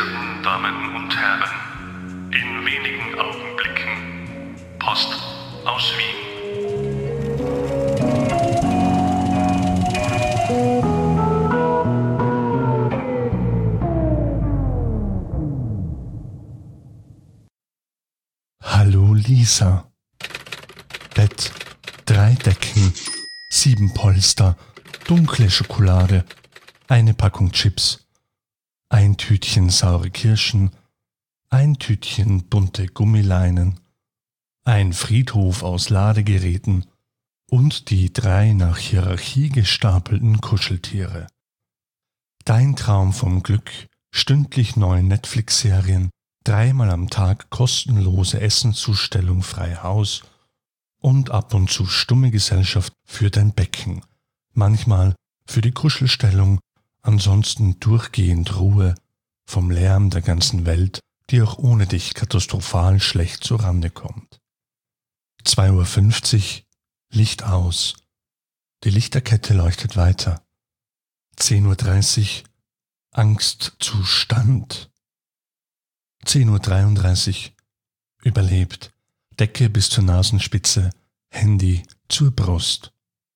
verehrten Damen und Herren, in wenigen Augenblicken Post aus Wien. Hallo Lisa. Bett, 3 Decken, 7 Polster, dunkle Schokolade, eine Packung Chips, ein Tütchen saure Kirschen, ein Tütchen bunte Gummileinen, ein Friedhof aus Ladegeräten und die 3 nach Hierarchie gestapelten Kuscheltiere. Dein Traum vom Glück, stündlich neue Netflix-Serien, 3-mal am Tag kostenlose Essenszustellung frei Haus und ab und zu stumme Gesellschaft für dein Becken, manchmal für die Kuschelstellung, ansonsten durchgehend Ruhe vom Lärm der ganzen Welt, die auch ohne dich katastrophal schlecht zurande kommt. 2:50 Uhr, Licht aus. Die Lichterkette leuchtet weiter. 10:30 Uhr, Angstzustand. 10:33 Uhr, überlebt, Decke bis zur Nasenspitze, Handy zur Brust.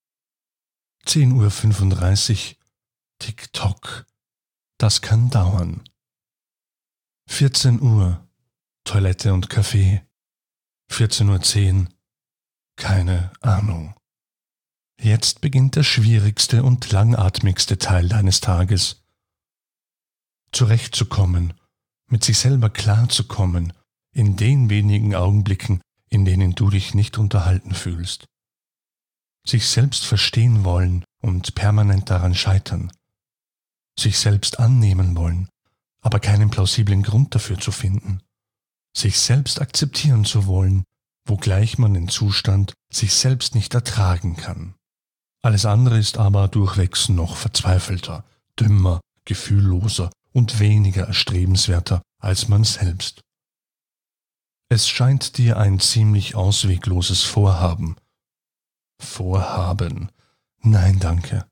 10:35 Uhr, TikTok, das kann dauern. 14 Uhr, Toilette und Kaffee. 14:10 Uhr, keine Ahnung. Jetzt beginnt der schwierigste und langatmigste Teil deines Tages. Zurechtzukommen, mit sich selber klarzukommen, in den wenigen Augenblicken, in denen du dich nicht unterhalten fühlst. Sich selbst verstehen wollen und permanent daran scheitern. Sich selbst annehmen wollen, aber keinen plausiblen Grund dafür zu finden. Sich selbst akzeptieren zu wollen, wogleich man den Zustand sich selbst nicht ertragen kann. Alles andere ist aber durchwegs noch verzweifelter, dümmer, gefühlloser und weniger erstrebenswerter als man selbst. Es scheint dir ein ziemlich auswegloses Vorhaben. Nein, danke.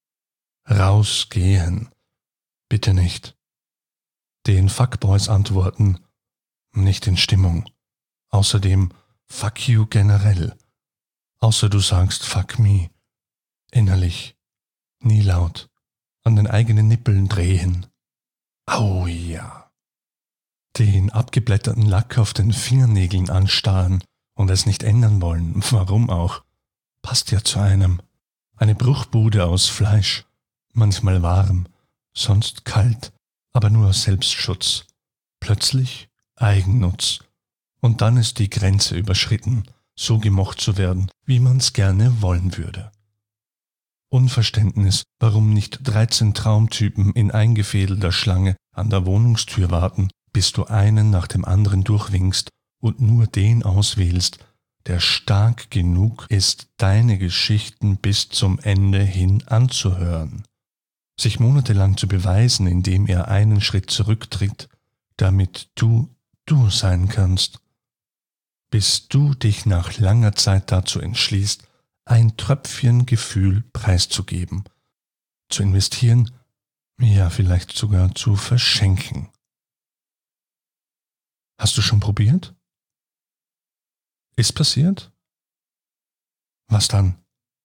Rausgehen. Bitte nicht. Den Fuckboys antworten, nicht in Stimmung. Außerdem fuck you generell. Außer du sagst fuck me. Innerlich. Nie laut. An den eigenen Nippeln drehen. Au ja. Den abgeblätterten Lack auf den Fingernägeln anstarren und es nicht ändern wollen, warum auch, passt ja zu einem. Eine Bruchbude aus Fleisch, manchmal warm, sonst kalt, aber nur aus Selbstschutz. Plötzlich Eigennutz. Und dann ist die Grenze überschritten, so gemocht zu werden, wie man's gerne wollen würde. Unverständnis, warum nicht 13 Traumtypen in eingefädelter Schlange an der Wohnungstür warten, bis du einen nach dem anderen durchwinkst und nur den auswählst, der stark genug ist, deine Geschichten bis zum Ende hin anzuhören. Sich monatelang zu beweisen, indem er einen Schritt zurücktritt, damit du sein kannst. Bis du dich nach langer Zeit dazu entschließt, ein Tröpfchen Gefühl preiszugeben, zu investieren, ja vielleicht sogar zu verschenken. Hast du schon probiert? Ist passiert? Was dann?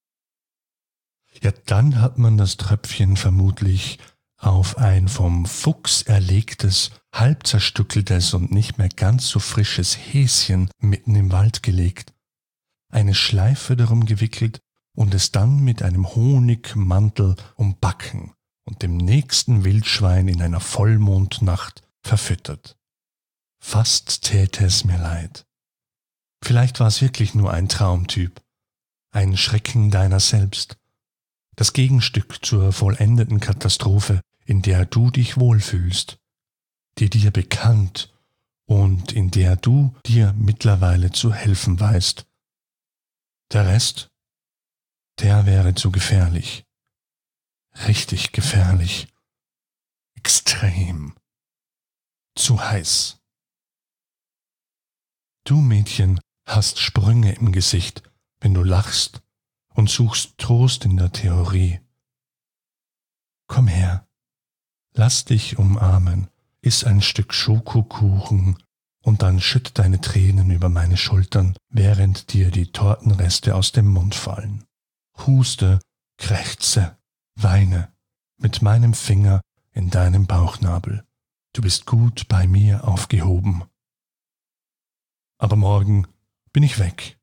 Ja, dann hat man das Tröpfchen vermutlich auf ein vom Fuchs erlegtes, halb zerstückeltes und nicht mehr ganz so frisches Häschen mitten im Wald gelegt, eine Schleife darum gewickelt und es dann mit einem Honigmantel umbacken und dem nächsten Wildschwein in einer Vollmondnacht verfüttert. Fast täte es mir leid. Vielleicht war es wirklich nur ein Traumtyp, ein Schrecken deiner selbst, das Gegenstück zur vollendeten Katastrophe, in der du dich wohlfühlst, die dir bekannt und in der du dir mittlerweile zu helfen weißt. Der Rest, der wäre zu gefährlich, richtig gefährlich, extrem, zu heiß. Du Mädchen hast Sprünge im Gesicht, wenn du lachst und suchst Trost in der Theorie. Komm her, lass dich umarmen, iss ein Stück Schokokuchen und dann schütt deine Tränen über meine Schultern, während dir die Tortenreste aus dem Mund fallen. Huste, krächze, weine mit meinem Finger in deinem Bauchnabel. Du bist gut bei mir aufgehoben. Aber morgen bin ich weg.